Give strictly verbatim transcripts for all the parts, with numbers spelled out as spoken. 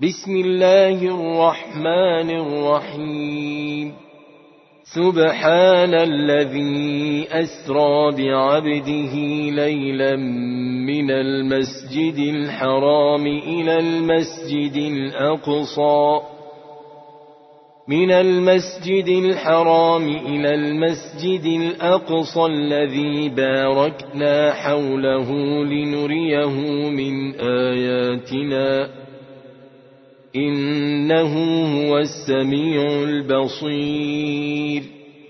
بسم الله الرحمن الرحيم سبحان الذي أسرى بعبده ليلا من المسجد الحرام إلى المسجد الأقصى من المسجد الحرام إلى المسجد الأقصى الذي باركنا حوله لنريه من آياتنا إنه هو السميع البصير.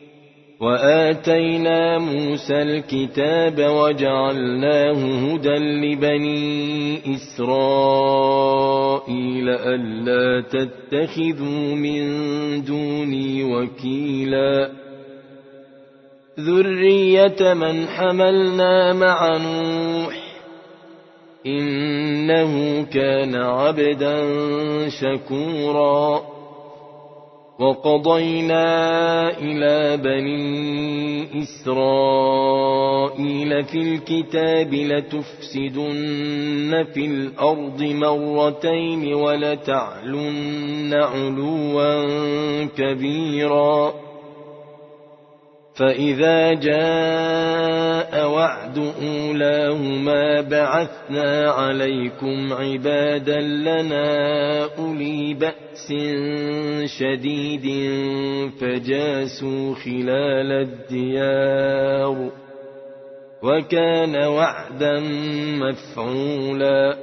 وآتينا موسى الكتاب وجعلناه هدى لبني إسرائيل ألا تتخذوا من دوني وكيلا ذرية من حملنا مع نوح إنه كان عبدا شكورا. وقضينا إلى بني إسرائيل في الكتاب لتفسدن في الأرض مرتين ولتعلن علوا كبيرا. فإذا جاء وعد أولاهما بعثنا عليكم عبادا لنا أولي بأس شديد فجاسوا خلال الديار وكان وعدا مفعولا.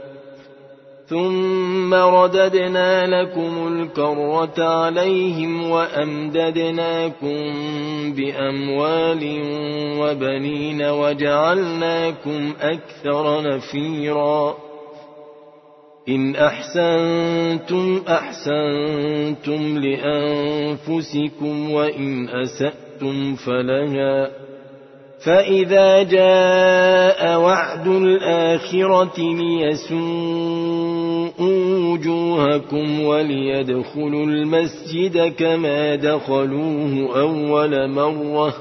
ثم رددنا لكم الكرة عليهم وأمددناكم بأموال وبنين وجعلناكم أكثر نفيرا. إن أحسنتم أحسنتم لأنفسكم وإن أسأتم فلها. فإذا جاء وعد الآخرة ليسوءوا وجوهكم وليدخلوا المسجد كما دخلوه أول مرة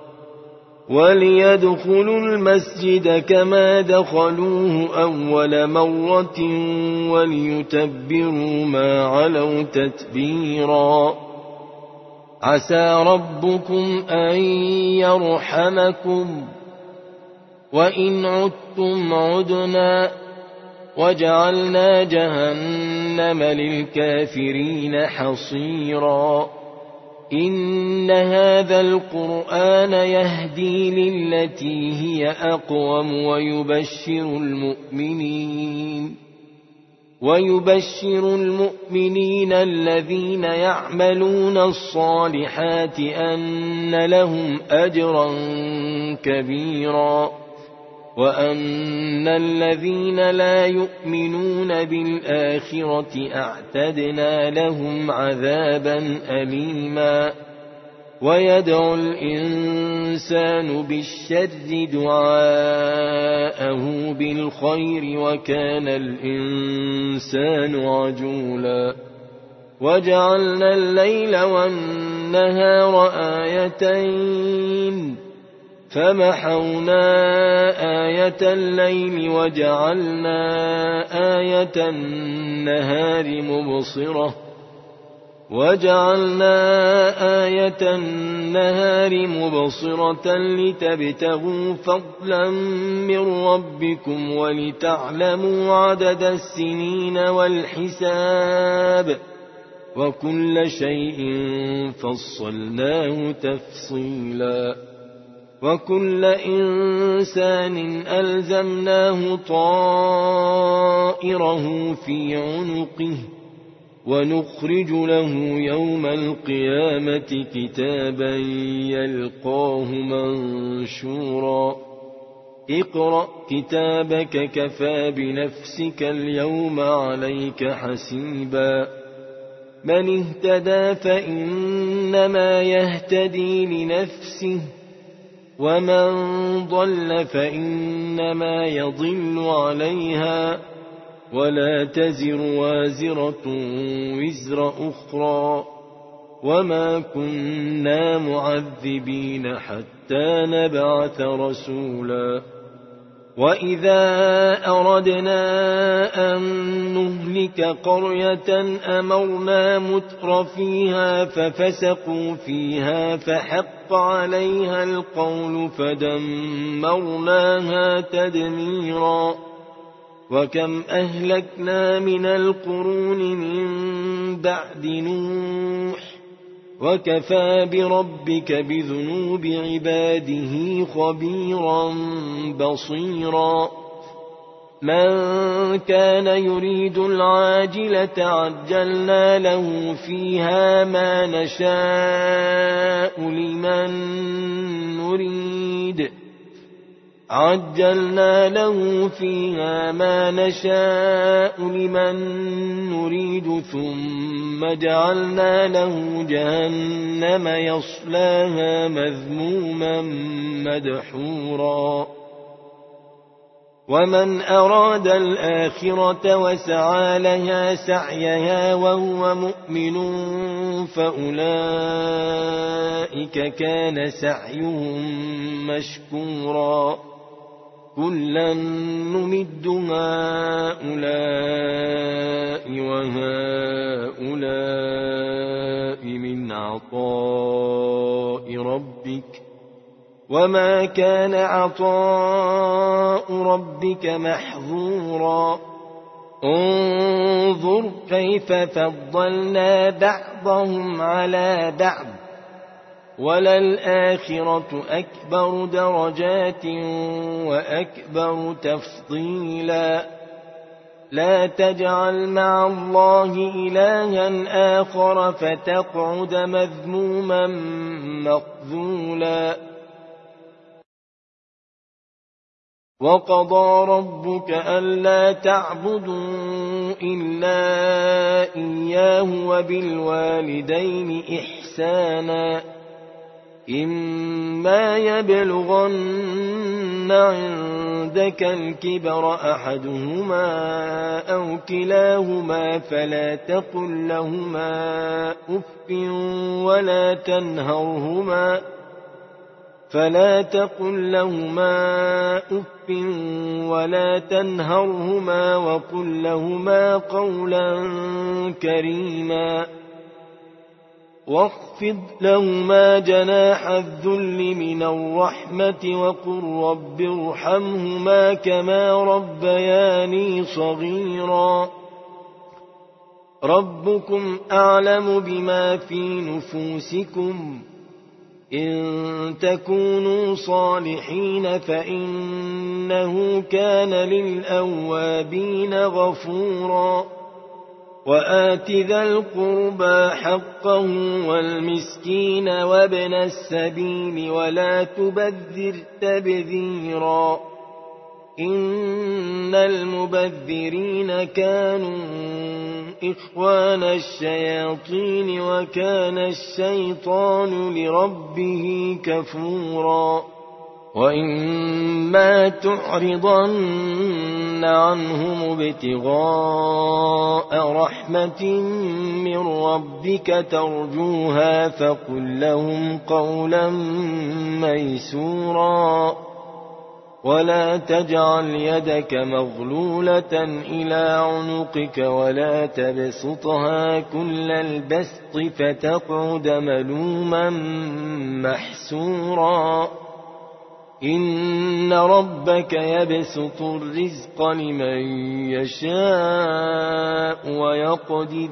وليدخلوا المسجد كما دخلوه أول مرة وليتبروا ما علوا تتبيرا. عسى ربكم أن يرحمكم وإن عدتم عدنا وجعلنا جهنم للكافرين حصيرا. إن هذا القرآن يهدي للتي هي أقوم ويبشر المؤمنين ويبشر المؤمنين الذين يعملون الصالحات أن لهم أجرا كبيرا وأن الذين لا يؤمنون بالآخرة أعتدنا لهم عذابا أليما. ويدعو الإنسان بالشر دعاءه بالخير وكان الإنسان عجولا. وجعلنا الليل والنهار آيتين فمحونا آية الليل وجعلنا آية النهار مبصرة وجعلنا آية النهار مبصرة لتبتغوا فضلا من ربكم ولتعلموا عدد السنين والحساب وكل شيء فصلناه تفصيلا. وكل إنسان ألزمناه طائره في عنقه ونخرج له يوم القيامة كتابا يلقاه منشورا. اقرأ كتابك كفى بنفسك اليوم عليك حسيبا. من اهتدى فإنما يهتدي لنفسه ومن ضل فإنما يضل عليها ولا تزر وازرة وزر أخرى وما كنا معذبين حتى نبعث رسولا. وَإِذَا أَرَدْنَا أَن نُّهْلِكَ قَرْيَةً أَمَرْنَا مُتْرَ فِيهَا فَفَسَقُوا فِيهَا فَحَقَّ عَلَيْهَا الْقَوْلُ فَدَمَّرْنَاهَا تَدْمِيرًا وَكَمْ أَهْلَكْنَا مِنَ الْقُرُونِ مِن بَعْدِ نُوحٍ وَكَفَى بِرَبِّكَ بِذُنُوبِ عِبَادِهِ خَبِيرًا بَصِيرًا مَنْ كَانَ يُرِيدُ الْعَاجِلَةَ عَجَّلْنَا لَهُ فِيهَا مَا نَشَاءُ لِمَن نُّرِيدُ عَجَّلْنَا لَهُ فِيهَا مَا نَشَاءُ لِمَن نُّرِيدُ ثُمَّ جَعَلْنَا لَهُ جَهَنَّمَ يَصْلَاهَا مَذْمُومًا مَدْحُورًا وَمَنْ أَرَادَ الْآخِرَةَ وَسَعَى لَهَا سَعْيَهَا وَهُوَ مُؤْمِنٌ فَأُولَئِكَ كَانَ سَعْيُهُم مَّشْكُورًا كُلًّا نُّمِدُّ هَٰؤُلَاءِ وَهَٰؤُلَاءِ مِنْ عَطَاءِ رَبِّكَ وَمَا كَانَ عَطَاءُ رَبِّكَ مَحْظُورًا انظُرْ كَيْفَ فَضَّلْنَا بَعْضَهُمْ عَلَى بَعْضٍ وَلَلْآخِرَةُ أَكْبَرُ دَرَجَاتٍ وَأَكْبَرُ تَفْضِيلًا لَا تَجْعَلْ مَعَ اللَّهِ إِلَٰهًا آخَرَ فَتَقْعُدَ مَذْمُومًا مَّخْذُولًا وَقَضَىٰ رَبُّكَ أَلَّا تَعْبُدُوا إِلَّا إِيَّاهُ وَبِالْوَالِدَيْنِ إِحْسَانًا إِمَّا يَبْلُغَنَّ عِندَكَ الْكِبَرَ أَحَدُهُمَا أَوْ كِلَاهُمَا فَلَا تَقُل لَّهُمَا أُفٍّ وَلَا تَنْهَرْهُمَا فلا تقل لهما أف ولا تنهرهما وقل لهما قولا كريما واخفض لهما جناح الذل من الرحمة وقل رب ارحمهما كما ربياني صغيرا ربكم أعلم بما في نفوسكم إن تكونوا صالحين فإنه كان للأوابين غفورا وآت ذا القربى حقه والمسكين وابن السبيل ولا تبذر تبذيرا إن المبذرين كانوا إخوان الشياطين وكان الشيطان لربه كفورا وإما تعرضن عنهم ابتغاء رحمة من ربك ترجوها فقل لهم قولا ميسورا ولا تجعل يدك مغلولة إلى عنقك ولا تبسطها كل البسط فتقعد ملوما محسورا إن ربك يبسط الرزق لمن يشاء ويقدر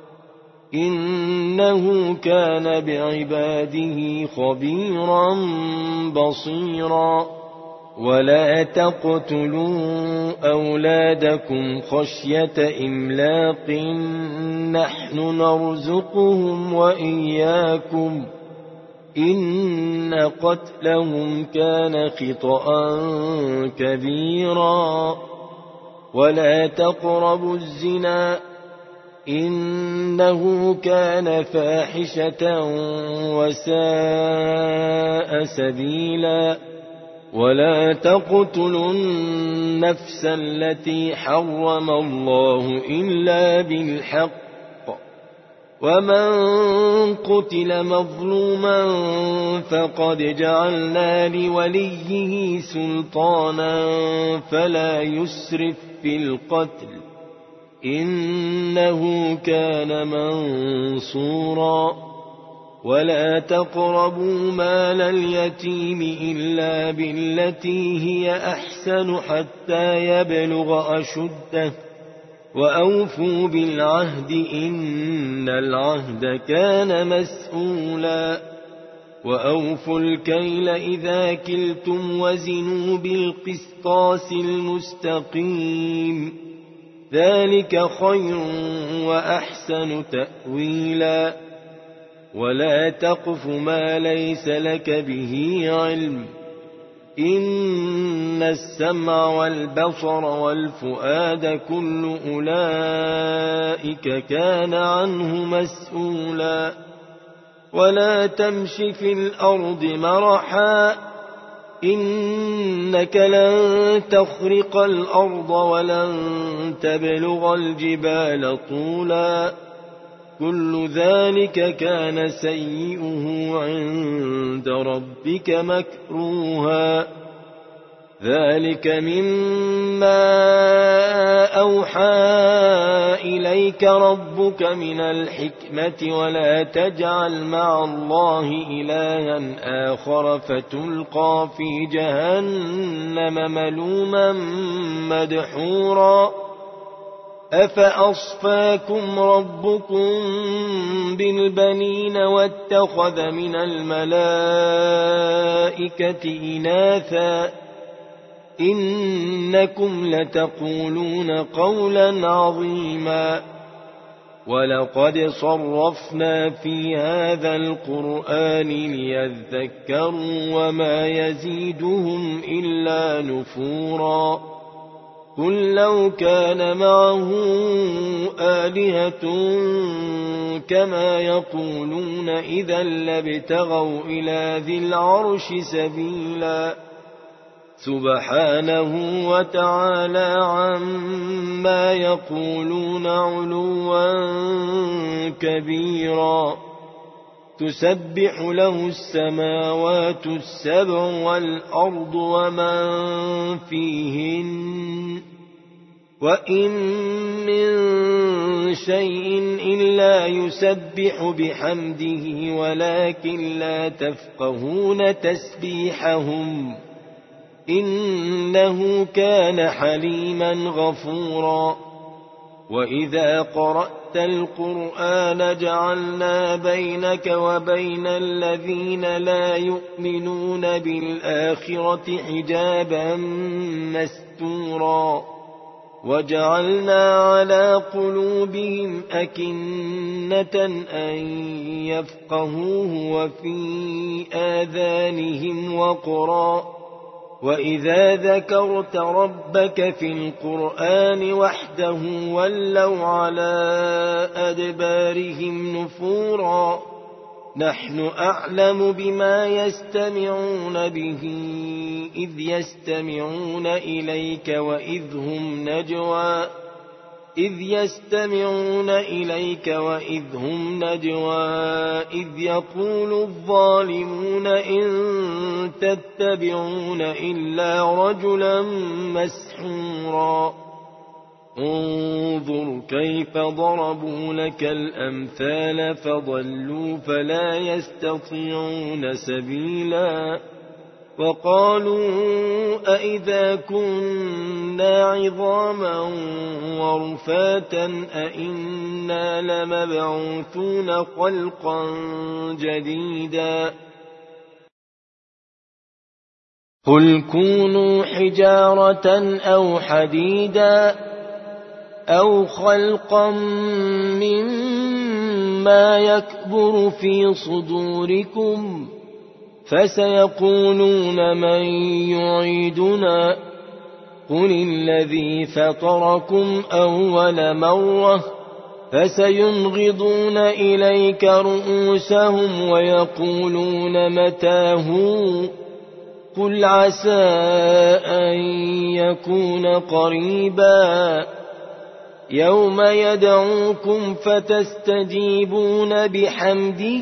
إنه كان بعباده خبيرا بصيرا ولا تقتلوا أولادكم خشية إملاق نحن نرزقهم وإياكم إن قتلهم كان خطأ كبيرا ولا تقربوا الزنا إنه كان فاحشة وساء سبيلا ولا تقتلوا النفس التي حرم الله إلا بالحق ومن قتل مظلوما فقد جعلنا لوليه سلطانا فلا يسرف في القتل إنه كان منصورا ولا تقربوا مال اليتيم إلا بالتي هي أحسن حتى يبلغ أشده وأوفوا بالعهد إن العهد كان مسؤولا وأوفوا الكيل إذا كلتم وزنوا بالقسطاس المستقيم ذلك خير وأحسن تأويلا ولا تقف ما ليس لك به علم إن السمع والبصر والفؤاد كل أولئك كان عنه مسؤولا ولا تمش في الأرض مرحا إنك لن تخرق الأرض ولن تبلغ الجبال طولا كل ذلك كان سيئه عند ربك مكروها ذلك مما أوحى إليك ربك من الحكمة ولا تجعل مع الله إلها آخر فتلقى في جهنم ملوما مدحورا أفأصفاكم ربكم بالبنين واتخذ من الملائكة إناثا إنكم لتقولون قولا عظيما ولقد صرفنا في هذا القرآن ليذكروا وما يزيدهم إلا نفورا قل لو كان معه آلهة كما يقولون إذا لابتغوا إلى ذي العرش سبيلا سبحانه وتعالى عما يقولون علوا كبيرا تسبح له السماوات السبع والأرض ومن فيهن وإن من شيء إلا يسبح بحمده ولكن لا تفقهون تسبيحهم إنه كان حليما غفورا وإذا قرأت القرآن جعلنا بينك وبين الذين لا يؤمنون بالآخرة حجابا مستورا وجعلنا على قلوبهم أكنة أن يفقهوه وفي آذانهم وقرا وإذا ذكرت ربك في القرآن وحده ولوا على أدبارهم نفورا نحن أعلم بما يستمعون به إذ يستمعون إليك وإذ هم نجوى إذ يستمعون إليك وإذ هم نجوى إذ يقول الظالمون إن تتبعون إلا رجلا مسحورا انظر كيف ضربوا لك الأمثال فضلوا فلا يستطيعون سبيلا وقالوا أئذا كنا عظاما ورفاتا أئنا لمبعوثون خلقا جديدا قل كونوا حجارة أو حديدا أو خلقا مما يكبر في صدوركم فسيقولون من يعيدنا قل الذي فطركم أول مرة فسينغضون إليك رؤوسهم ويقولون متى هو قل عسى أن يكون قريبا يوم يدعوكم فتستجيبون بحمده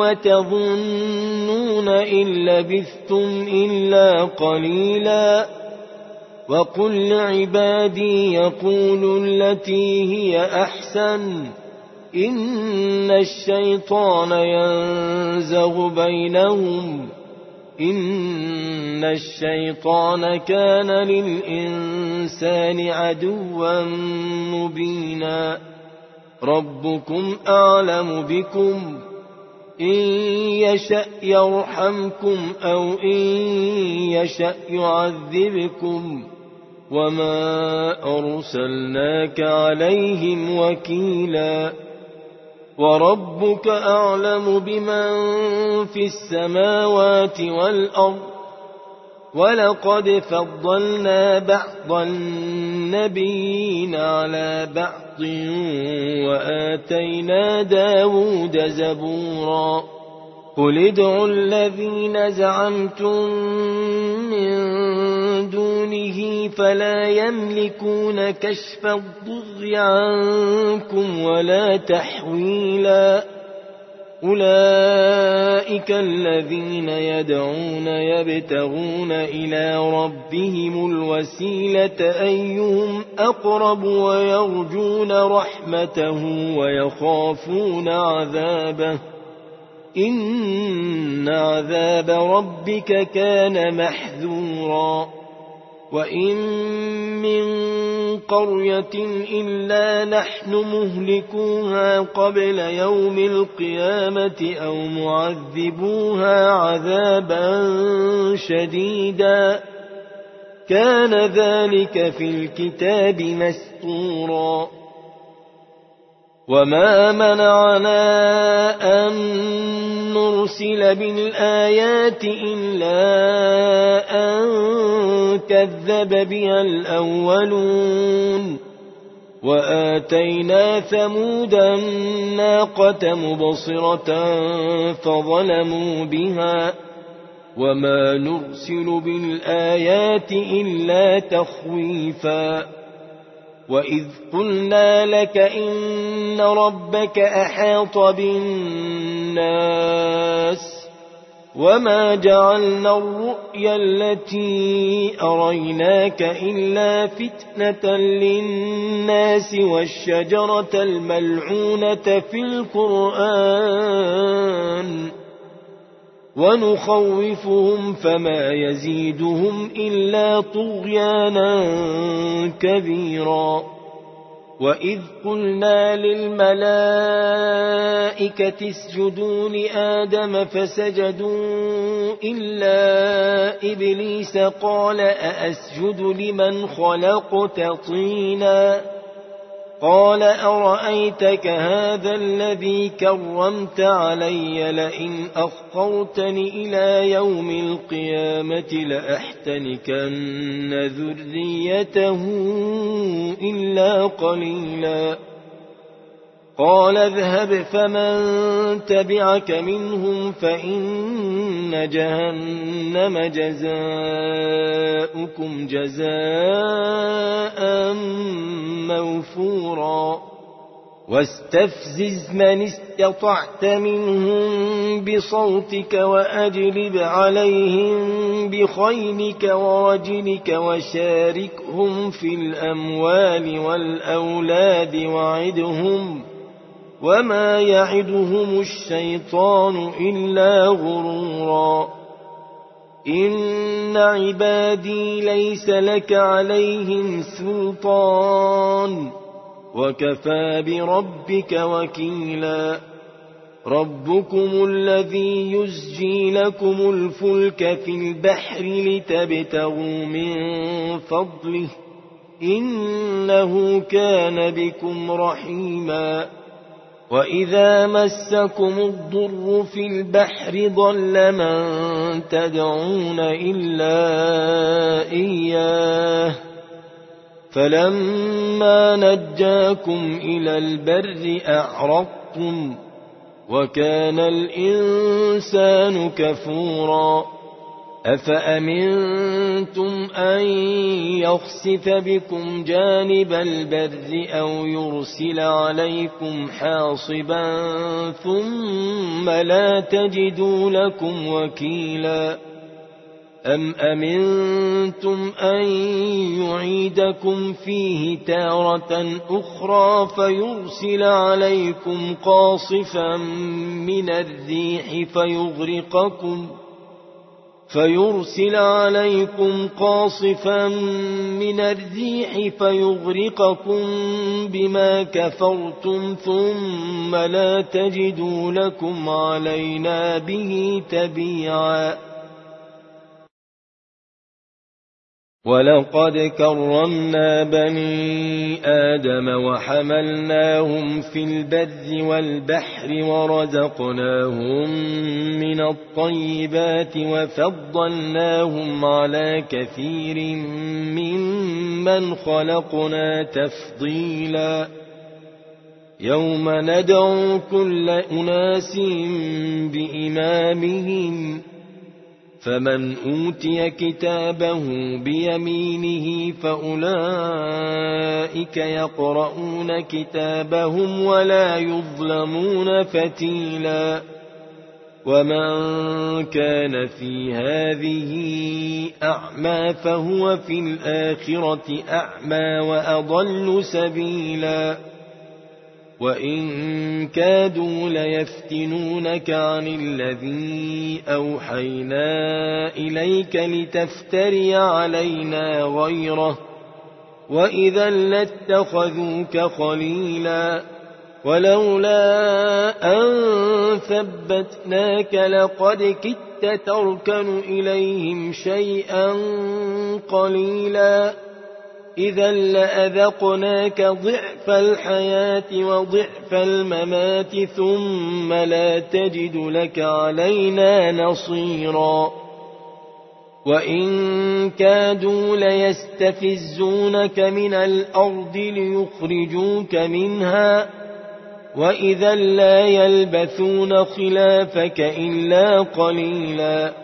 وتظنون إن لبثتم إلا قليلا وقل لعبادي يقولوا التي هي أحسن إن الشيطان ينزغ بينهم إن الشيطان كان للإنسان عدوا مبينا ربكم أعلم بكم إن يشأ يرحمكم أو إن يشأ يعذبكم وما أرسلناك عليهم وكيلا وربك أعلم بمن في السماوات والأرض ولقد فضلنا بعض النبيين على بعض وآتينا داود زبورا قل ادعوا الذين زعمتم من دونه فلا يملكون كشف الضر عنكم ولا تحويلا أولئك الذين يدعون يبتغون إلى ربهم الوسيلة أيهم أقرب ويرجون رحمته ويخافون عذابه إن عذاب ربك كان محذورا وإن من قرية إلا نحن مهلكوها قبل يوم القيامة أو معذبوها عذابا شديدا كان ذلك في الكتاب مسطورا وما منعنا أن نرسل بالآيات إلا أن كذب بها الأولون وآتينا ثمود الناقة مبصرة فظلموا بها وما نرسل بالآيات إلا تخويفا وإذ قلنا لك إن ربك أحاط بالناس وما جعلنا الرؤيا التي أريناك إلا فتنة للناس والشجرة الملعونة في القرآن ونخوفهم فما يزيدهم إلا طغيانا كبيرا وإذ قلنا للملائكة اسجدوا لآدم فسجدوا إلا إبليس قال أأسجد لمن خلقت طينا قال أرأيتك هذا الذي كرمت علي لئن أخرتني إلى يوم القيامة لأحتنكن ذريته إلا قليلا قال اذهب فمن تبعك منهم فإن جهنم جزاؤكم جزاء موفورا واستفزز من استطعت منهم بصوتك وأجلب عليهم بخيلك ورجلك وشاركهم في الأموال والأولاد وعدهم وما يعدهم الشيطان إلا غرورا إن عبادي ليس لك عليهم سلطان وكفى بربك وكيلا ربكم الذي يزجي لكم الفلك في البحر لتبتغوا من فضله إنه كان بكم رحيما وإذا مسكم الضر في البحر ضل من تدعون إلا إياه فلما نجاكم إلى البر أعرضتم وكان الإنسان كفورا أفأمنتم أن يخسف بكم جانب البر أو يرسل عليكم حاصبا ثم لا تجدوا لكم وكيلا أم أمنتم أن يعيدكم فيه تارة أخرى فيرسل عليكم قاصفا من الريح فيغرقكم فيرسل عليكم قاصفا من الريح فيغرقكم بما كفرتم ثم لا تجدوا لكم علينا به تبيعا ولقد كرمنا بني آدم وحملناهم في البر والبحر ورزقناهم من الطيبات وفضلناهم على كثير ممن خلقنا تفضيلا يوم ندعو كل أناس بإمامهم فمن أوتي كتابه بيمينه فأولئك يقرؤون كتابهم ولا يظلمون فتيلا ومن كان في هذه أعمى فهو في الآخرة أعمى وأضل سبيلا وإن كادوا ليفتنونك عن الذي أوحينا إليك لتفتري علينا غيره وإذا لاتخذوك خليلا ولولا أن ثبتناك لقد كدت تركن إليهم شيئا قليلا إذا لأذقناك ضعف الحياة وضعف الممات ثم لا تجد لك علينا نصيرا وإن كادوا ليستفزونك من الأرض ليخرجوك منها وإذا لا يلبثون خلافك إلا قليلا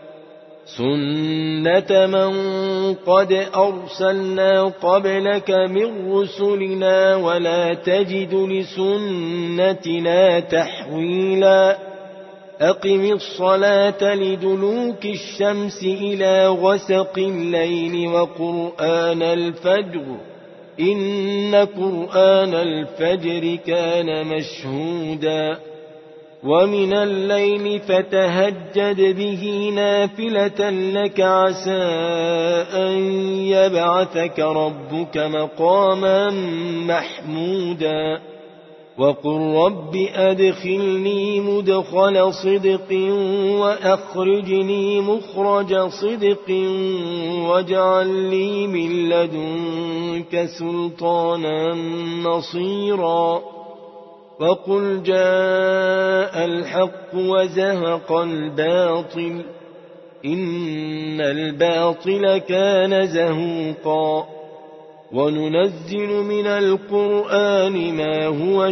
سنة من قد أرسلنا قبلك من رسلنا ولا تجد لسنتنا تحويلا أقم الصلاة لدلوك الشمس إلى غسق الليل وقرآن الفجر إن قرآن الفجر كان مشهودا ومن الليل فتهجد به نافلة لك عسى أن يبعثك ربك مقاما محمودا وقل رب أدخلني مدخل صدق وأخرجني مخرج صدق واجعل لي من لدنك سلطانا نصيرا وقل جاء الحق وزهق الباطل إن الباطل كان زهوقا وننزل من القرآن ما هو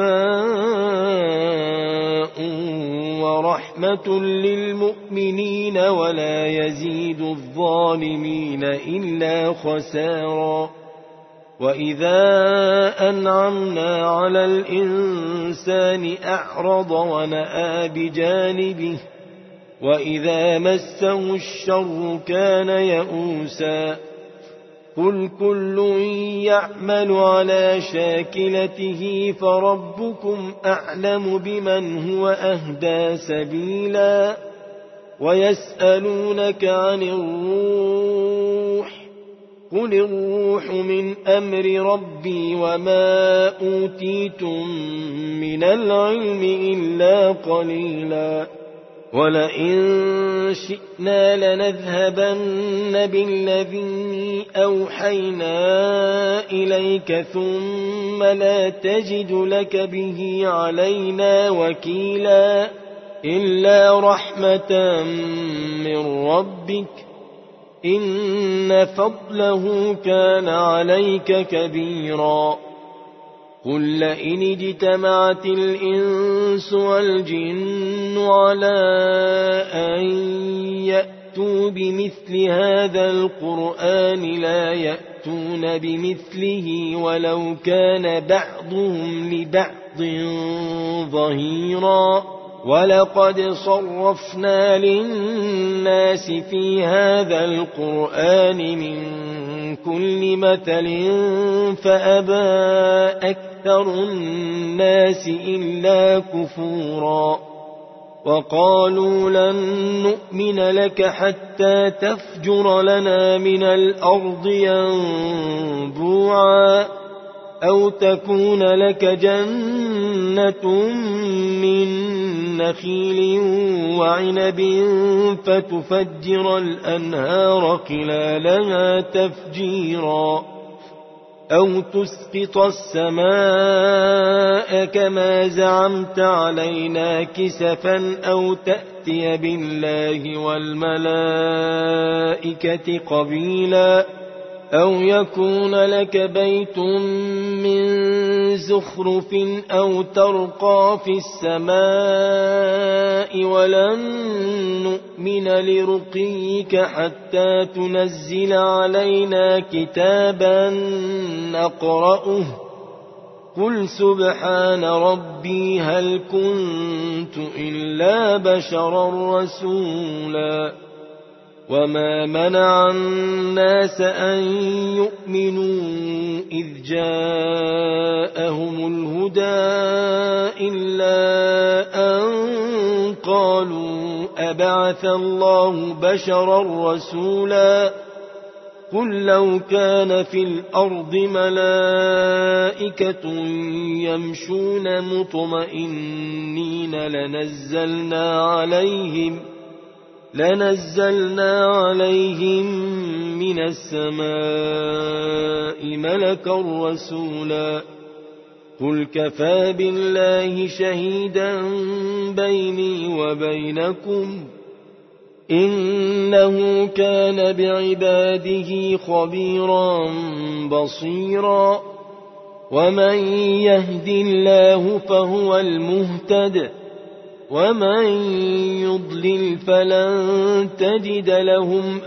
شفاء ورحمة للمؤمنين ولا يزيد الظالمين إلا خسارا وإذا أنعمنا على الإنسان أعرض ونأى بجانبه وإذا مسه الشر كان يئوسا قل كل يعمل على شاكلته فربكم أعلم بمن هو أهدى سبيلا ويسألونك عن الروح قل الروح من أمر ربي وما أوتيتم من العلم إلا قليلا ولئن شئنا لنذهبن بالذي أوحينا إليك ثم لا تجد لك به علينا وكيلا إلا رحمة من ربك إن فضله كان عليك كبيرا قل لئن اجتمعت الإنس والجن على أن يأتوا يأتوا بمثل هذا القرآن لا يأتون بمثله ولو كان بعضهم لبعض ظهيرا ولقد صرفنا للناس في هذا القرآن من كل مثل فأبى أكثر الناس إلا كفورا وقالوا لن نؤمن لك حتى تفجر لنا من الأرض ينبوعا أو تكون لك جنة من نخيل وعنب فتفجر الأنهار خلالها تفجيرا أو تسقط السماء كما زعمت علينا كسفا أو تأتي بالله والملائكة قبيلا أو يكون لك بيت من زخرف أو ترقى في السماء ولن نؤمن لرقيك حتى تنزل علينا كتابا نقرأه قل سبحان ربي هل كنت إلا بشرا رسولا وما منع الناس أن يؤمنوا إذ جاءهم الهدى إلا أن قالوا أبعث الله بشرا رسولا قل لو كان في الأرض ملائكة يمشون مطمئنين لنزلنا عليهم لنزلنا عليهم من السماء ملكا رسولا قل كفى بالله شهيدا بيني وبينكم إنه كان بعباده خبيرا بصيرا ومن يهد الله فهو المهتد ومن يضلل فلن تجد لهم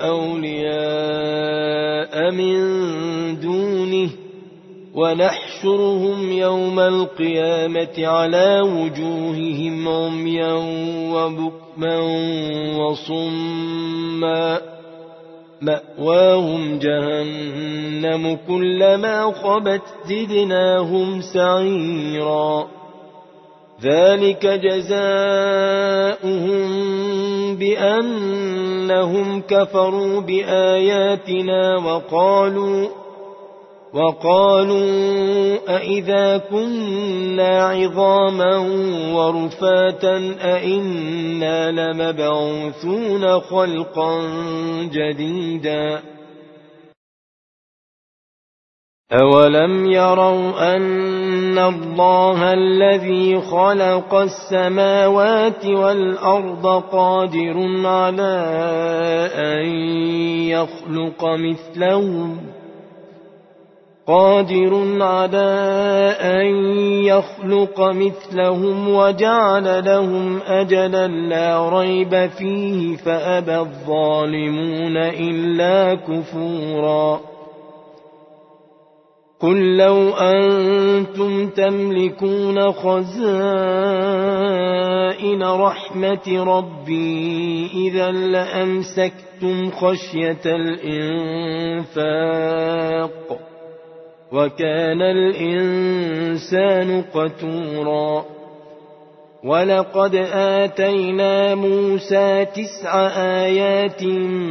أولياء من دونه ونحشرهم يوم القيامة على وجوههم عميا وبكما وصما مأواهم جهنم كلما خبت زدناهم سعيرا ذلك جزاؤهم بأنهم كفروا بآياتنا وقالوا وقالوا أئذا كنا عظاما ورفاتا أئنا لمبعوثون خلقا جديدا أولم يروا أن الله الذي خلق السماوات والأرض قادر على أن يخلق مثلهم قادر على أن يخلق مثلهم وجعل لهم أجلا لا ريب فيه فأبى الظالمون إلا كفورا قل لو أنتم تملكون خزائن رحمة ربي إذا لأمسكتم خشية الإنفاق وكان الإنسان قتورا ولقد آتينا موسى تسع آيات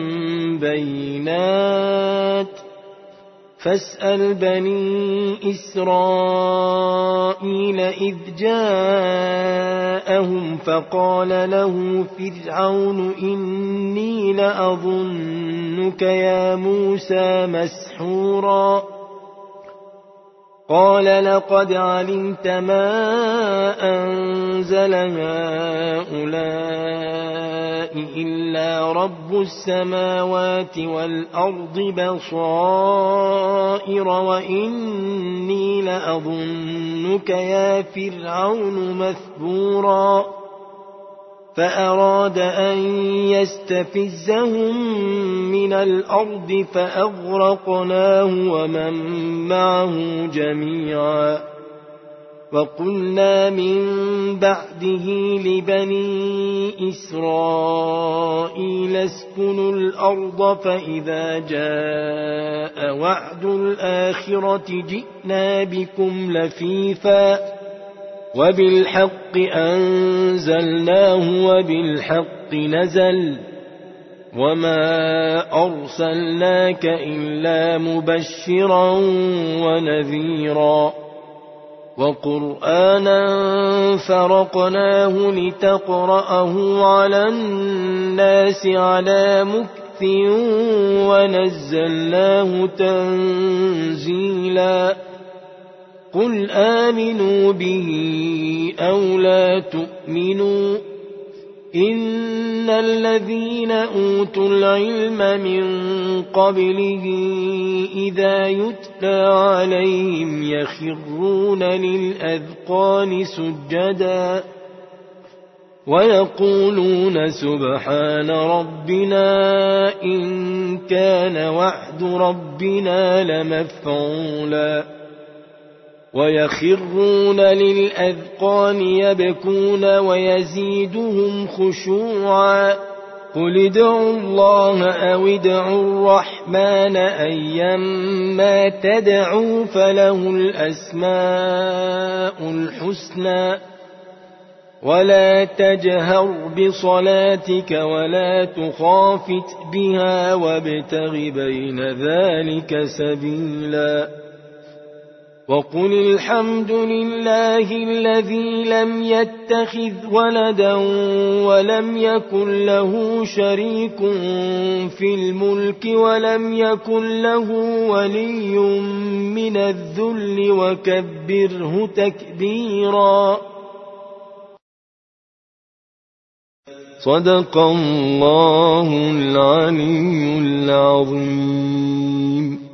بينات فاسأل بني إسرائيل إذ جاءهم فقال له فرعون إني لأظنك يا موسى مسحورا قال لقد علمت ما أنزل هؤلاء إلا رب السماوات والأرض بصائر وإني لأظنك يا فرعون مثبورا فأراد أن يستفزهم من الأرض فأغرقناه ومن معه جميعا وقلنا من بعده لبني إسرائيل اسكنوا الأرض فإذا جاء وعد الآخرة جئنا بكم لفيفا وبالحق أنزلناه وبالحق نزل وما أرسلناك إلا مبشرا ونذيرا وقرآنا فرقناه لتقرأه على الناس على مكث ونزلناه تنزيلا قل آمنوا به أو لا تؤمنوا إن الذين أوتوا العلم من قبله إذا يتلى عليهم يخرون للأذقان سجدا ويقولون سبحان ربنا إن كان وعد ربنا لمفعولا ويخرون للأذقان يبكون ويزيدهم خشوعا قل ادعوا الله أو ادعوا الرحمن أيما تدعوا فله الأسماء الحسنى ولا تجهر بصلاتك ولا تخافت بها وابتغ بين ذلك سبيلا وقل الحمد لله الذي لم يتخذ ولدا ولم يكن له شريك في الملك ولم يكن له ولي من الذل وكبره تكبيرا صدق الله العلي العظيم.